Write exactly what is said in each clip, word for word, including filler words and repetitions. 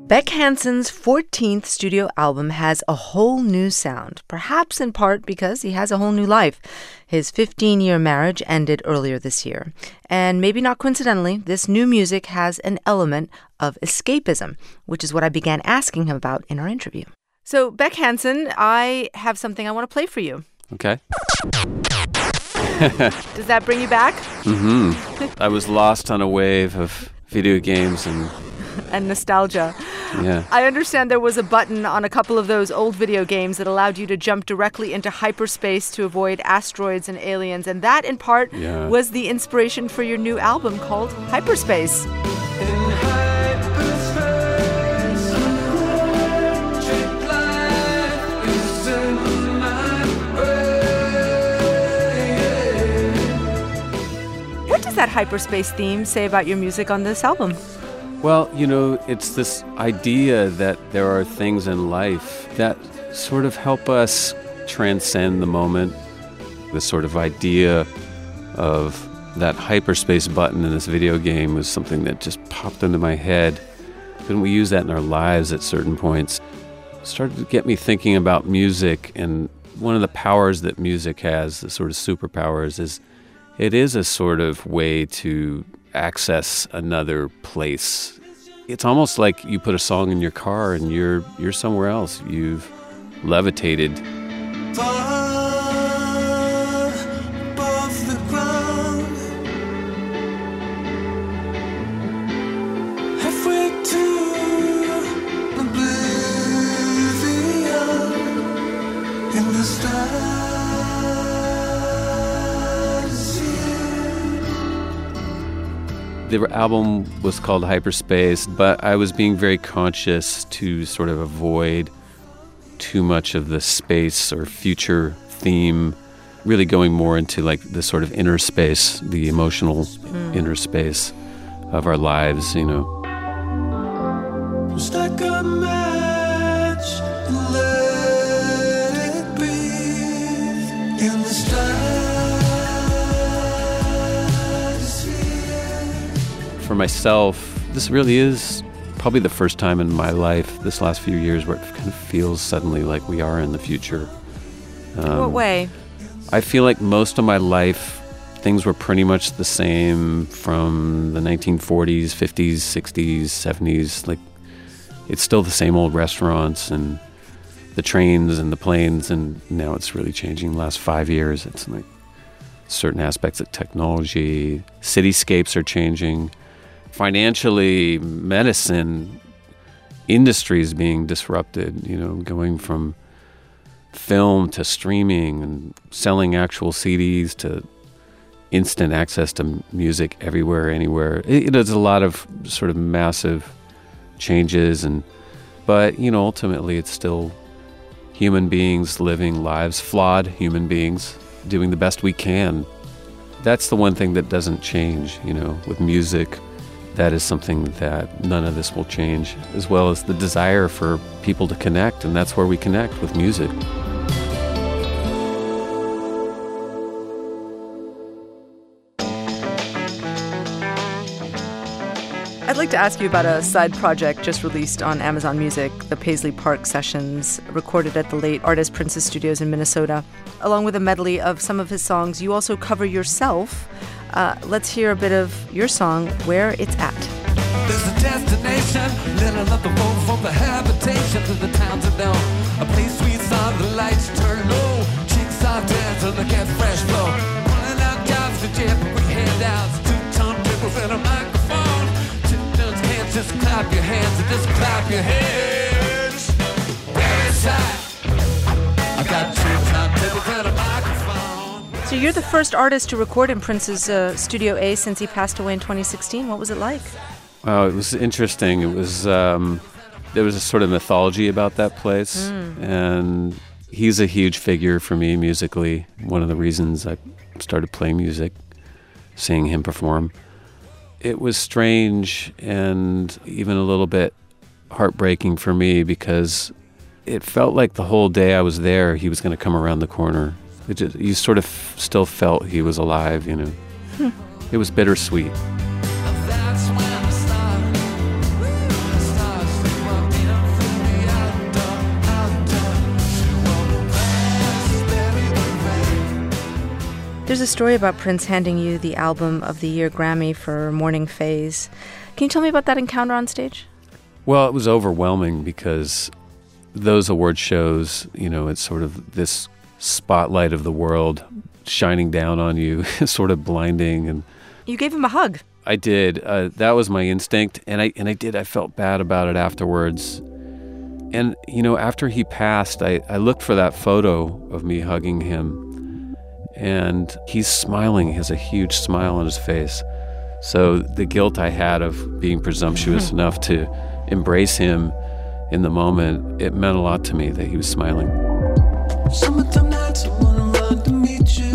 Beck Hansen's fourteenth studio album has a whole new sound, perhaps in part because he has a whole new life. His fifteen-year marriage ended earlier this year. And maybe not coincidentally, this new music has an element of escapism, which is what I began asking him about in our interview. So, Beck Hansen, I have something I want to play for you. Okay. Does that bring you back? Mm-hmm. I was lost on a wave of video games and... and nostalgia. Yeah. I understand there was a button on a couple of those old video games that allowed you to jump directly into hyperspace to avoid asteroids and aliens, and that, in part, yeah. was the inspiration for your new album called Hyperspace. In hyperspace, electric light is in my brain. What does that hyperspace theme say about your music on this album? Well, you know, it's this idea that there are things in life that sort of help us transcend the moment. This sort of idea of that hyperspace button in this video game was something that just popped into my head. Couldn't we use that in our lives at certain points? It started to get me thinking about music, and one of the powers that music has, the sort of superpowers, is it is a sort of way to access another place. It's almost like you put a song in your car and you're you're somewhere else. You've levitated. Far above the ground, halfway to oblivion, in the stars. The album was called Hyperspace, but I was being very conscious to sort of avoid too much of the space or future theme, really going more into like the sort of inner space, the emotional mm. inner space of our lives, you know. Strike a match and let it be in the stars. For myself, this really is probably the first time in my life, this last few years, where it kind of feels suddenly like we are in the future. Um, what way? I feel like most of my life, things were pretty much the same from the nineteen forties, fifties, sixties, seventies. Like, it's still the same old restaurants and the trains and the planes, and now it's really changing. The last five years, it's like certain aspects of technology, cityscapes are changing. Financially, medicine, industries being disrupted, you know, going from film to streaming and selling actual C Ds to instant access to music everywhere, anywhere. It, it is a lot of sort of massive changes, and but, you know, ultimately it's still human beings living lives, flawed human beings, doing the best we can. That's the one thing that doesn't change, you know, with music. That is something that none of this will change, as well as the desire for people to connect, and that's where we connect with music. I'd like to ask you about a side project just released on Amazon Music, the Paisley Park Sessions, recorded at the late Artist Prince's studios in Minnesota. Along with a medley of some of his songs, you also cover yourself. Uh, let's hear a bit of your song, Where It's At. There's a destination, little up the road from the habitation to the town to know. A place we saw the lights turn low. Chicks are dancing, look at fresh flow. Pulling out jobs to jam, we handouts. Two turntables and a microphone. Two nuns can't just clap your hands and just clap your hands. Where it's at. I got two turntables and a microphone. So you're the first artist to record in Prince's uh, Studio A since he passed away in twenty sixteen. What was it like? Well, it was interesting. It was um, there was a sort of mythology about that place, mm. and he's a huge figure for me musically. One of the reasons I started playing music, seeing him perform. It was strange and even a little bit heartbreaking for me because it felt like the whole day I was there, he was going to come around the corner. It just, you sort of still felt he was alive, you know. Hmm. It was bittersweet. That's when the stars, the stars There's a story about Prince handing you the Album of the Year Grammy for Morning Phase. Can you tell me about that encounter on stage? Well, it was overwhelming because those award shows, you know, it's sort of this spotlight of the world shining down on you, sort of blinding. And you gave him a hug. I did. Uh, that was my instinct, and I and I did. I felt bad about it afterwards. And, you know, after he passed, I, I looked for that photo of me hugging him, and he's smiling. He has a huge smile on his face. So the guilt I had of being presumptuous enough to embrace him in the moment, it meant a lot to me that he was smiling. Summertime nights, I wanna run to meet you.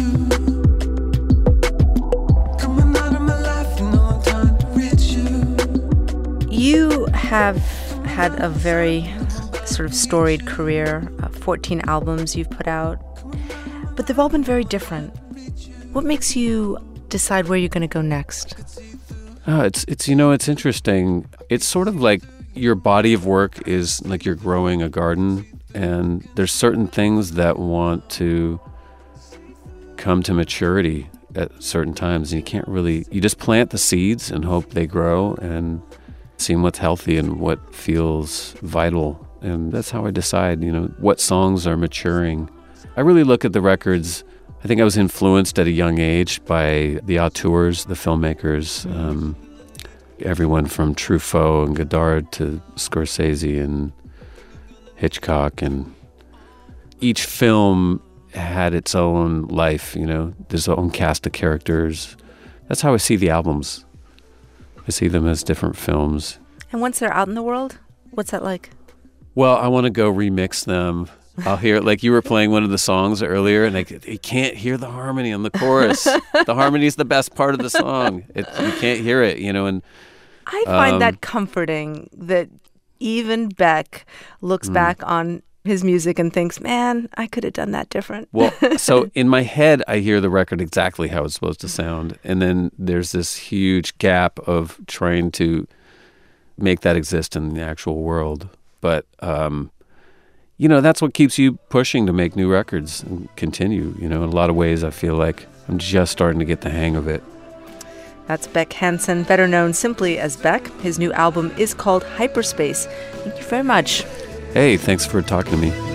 Coming out of my life, you know I'm trying to reach you. You have had a very sort of storied career, uh, fourteen albums you've put out, but they've all been very different. What makes you decide where you're going to go next? Oh, it's it's you know it's interesting. It's sort of like your body of work is like you're growing a garden, and there's certain things that want to come to maturity at certain times, and you can't really you just plant the seeds and hope they grow and see what's healthy and what feels vital. And that's how I decide, you know, what songs are maturing. I really look at the records. I think I was influenced at a young age by the auteurs, the filmmakers, um, everyone from Truffaut and Godard to Scorsese and Hitchcock. And each film had its own life, you know, there's its own cast of characters. That's how I see the albums. I see them as different films. And once they're out in the world, what's that like? Well, I want to go remix them. I'll hear it like you were playing one of the songs earlier, and I, you can't hear the harmony on the chorus. The harmony is the best part of the song. It, you can't hear it, you know. And I find um, that comforting that even Beck looks mm. back on his music and thinks, man, I could have done that different. Well, so in my head, I hear the record exactly how it's supposed to sound. And then there's this huge gap of trying to make that exist in the actual world. But, um, you know, that's what keeps you pushing to make new records and continue. You know, in a lot of ways, I feel like I'm just starting to get the hang of it. That's Beck Hansen, better known simply as Beck. His new album is called Hyperspace. Thank you very much. Hey, thanks for talking to me.